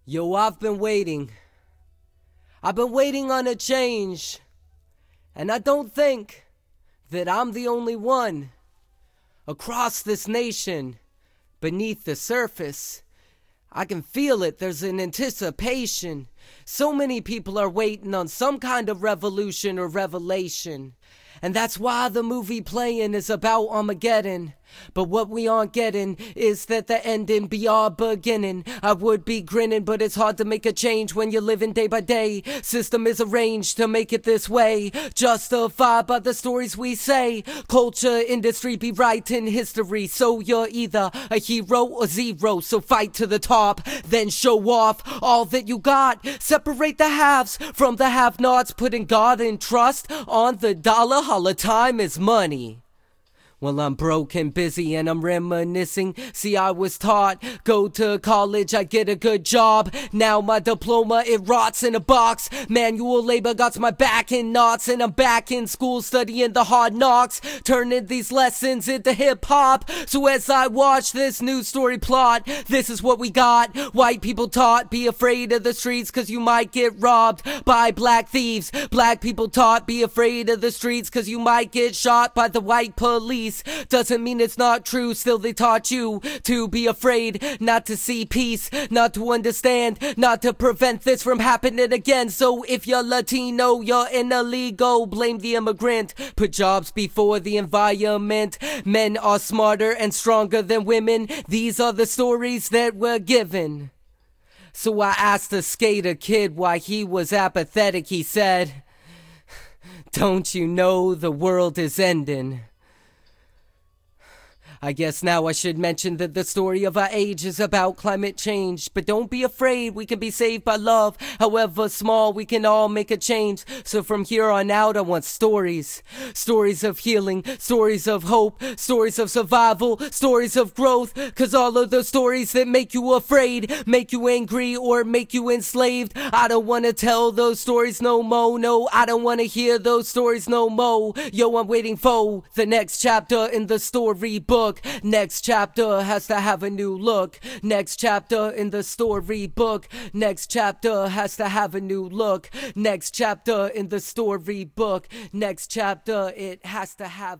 Yo, I've been waiting. I've been waiting on a change. And I don't think that I'm the only one. Across this nation, beneath the surface, I can feel it, there's an anticipation. So many people are waiting on some kind of revolution or revelation. And that's why the movie playing is about Armageddon. But what we aren't getting is that the ending be our beginning. I would be grinning, but it's hard to make a change when you're living day by day. System is arranged to make it this way, justified by the stories we say. Culture, industry be writing history, so you're either a hero or zero. So fight to the top, then show off all that you got. Separate the haves from the have-nots, putting God and trust on the dollar. All the time is money. Well, I'm broke and busy and I'm reminiscing. See, I was taught, go to college, I get a good job. Now my diploma, it rots in a box. Manual labor got my back in knots. And I'm back in school studying the hard knocks, turning these lessons into hip-hop. So as I watch this news story plot, this is what we got. White people taught, be afraid of the streets cause you might get robbed by black thieves. Black people taught, be afraid of the streets cause you might get shot by the white police. Doesn't mean it's not true, still they taught you to be afraid, not to see peace, not to understand, not to prevent this from happening again. So if you're Latino, you're an illegal, blame the immigrant, put jobs before the environment. Men are smarter and stronger than women, these are the stories that we're given. So I asked a skater kid why he was apathetic. He said, "Don't you know the world is ending?" I guess now I should mention that the story of our age is about climate change. But don't be afraid, we can be saved by love. However small, we can all make a change. So from here on out, I want stories. Stories of healing, stories of hope, stories of survival, stories of growth. Cause all of those stories that make you afraid, make you angry, or make you enslaved, I don't wanna tell those stories no more. No, I don't wanna hear those stories no more. Yo, I'm waiting for the next chapter in the storybook. Next chapter has to have a new look. Next chapter in the storybook. Next chapter has to have a new look. Next chapter in the storybook. Next chapter, it has to have